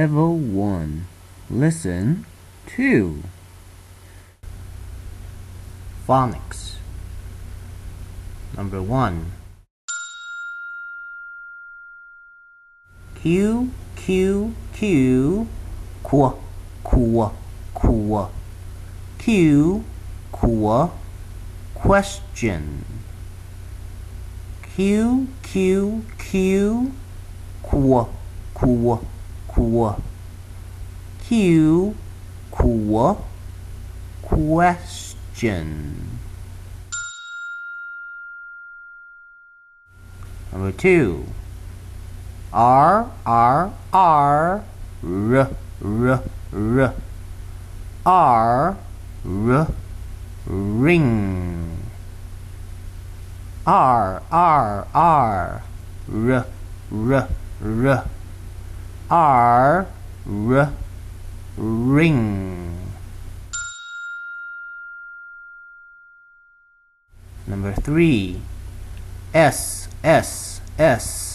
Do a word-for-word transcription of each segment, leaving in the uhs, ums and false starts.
Level one. Listen two. Phonics. Number one. Q, Q, Q, qu, qu, qu. Q, qu, question. Q, Q, Q, qu, qu, qu. Q, qu, question. Number two. R, R, R, R, R, R. R, R, ring. R, R, R, R, R, R. R, R, ring. Number three. S, S, S.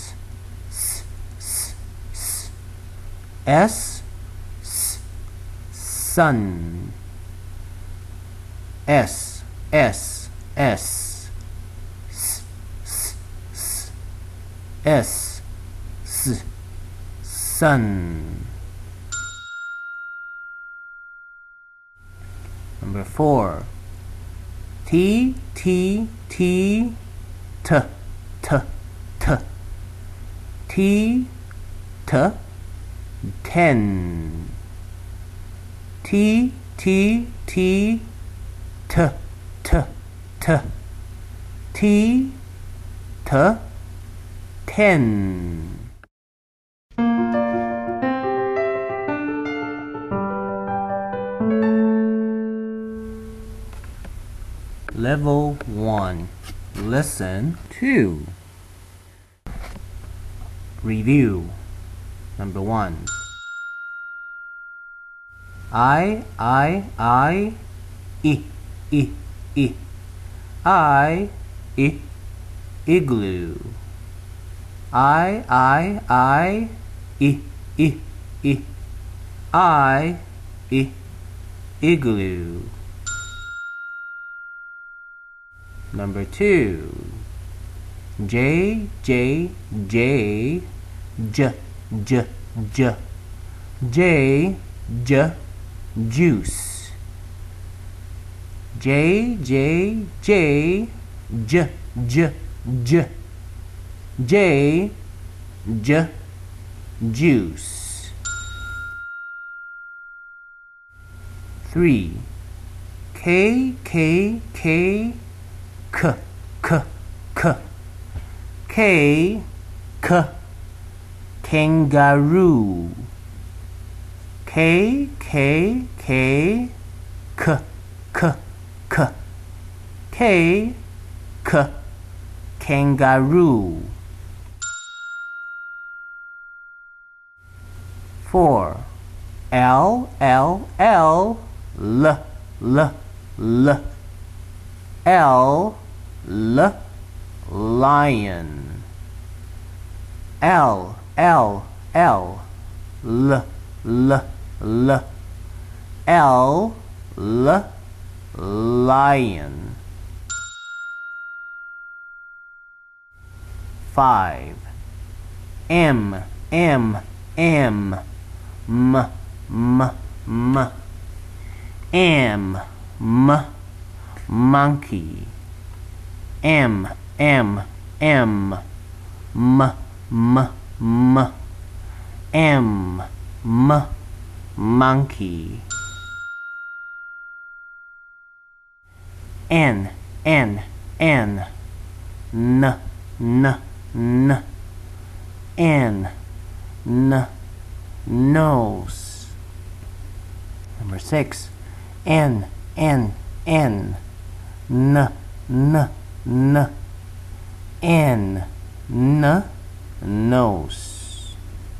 S, S, sun. S, S, S, S, S, S, S, S, sun. Number four. T, T, T, T, T, T, T, T, ten. T, T, T, T, T, T, T, T, ten. Level one. Listen two. Review. Number one. I, I, I, I, I, I. I, I, igloo. I, I, I, I, I, I. I, I, igloo. Number two. J, J, J, J, J, J. J, J, juice. J, J, J, J, J, J. J, J, juice. Three. K, K, K, K, K, K. K, K, kangaroo. K, K, K, K, K, K. K, K, kangaroo. Four. L, L, L, L, L, L. L, L, lion. L, L, L, L, L, L. L, L, lion. Five. M, M, M, M, M, M. M, M, monkey. M, M, M, M, M, M. M, M, monkey. N, N, N, N, N, N. N, N, nose. Number six. N, N, N, N, N, N. N, N, nose.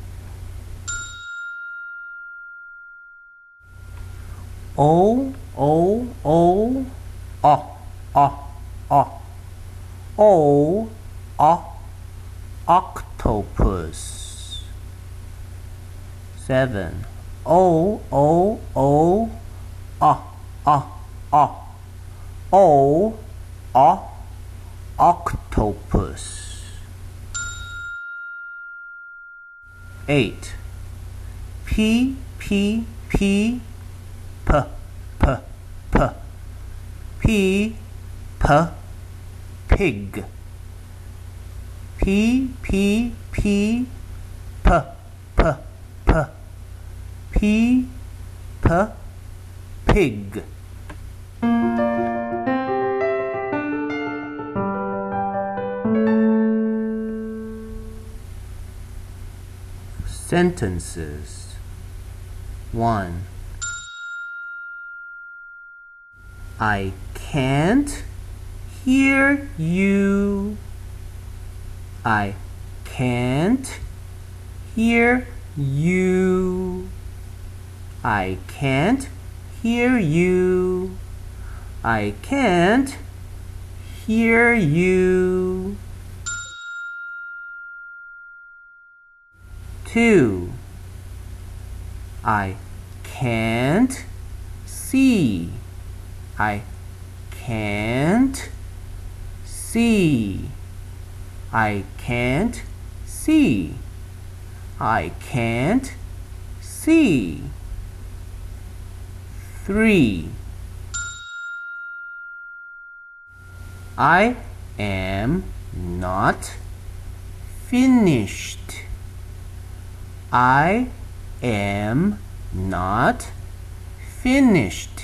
O, O, O, O, O, O. O, O, octopus. Seven. O, O, O, ah, ah, ah. O, ah, octopus. Eight. P, P, P, P, P, P. P, P, pig. P, P, P, P, P, P. P, P, pig. Sentences. One. I can't hear you. I can't hear you. I can't hear you. I can't hear you. Two. I can't see. I can't see. I can't see. I can't see. Three. I am not finished. I am not finished.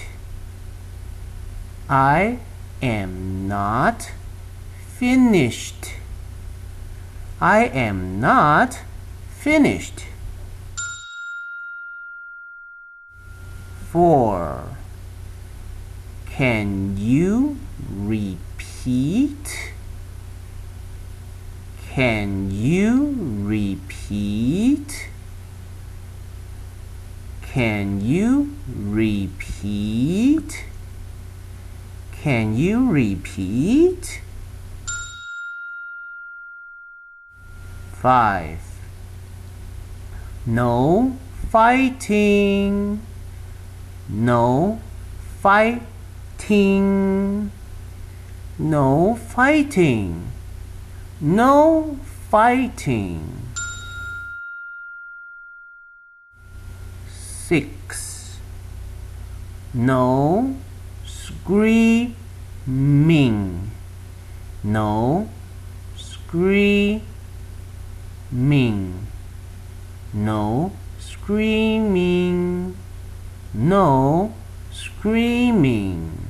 I am not finished. I am not finished. Four. Can you repeat? Can you repeat? Can you repeat? Can you repeat? Five. No fighting. No fighting. No fighting. No fighting. Six. No screaming. No screaming. No screaming. No screaming.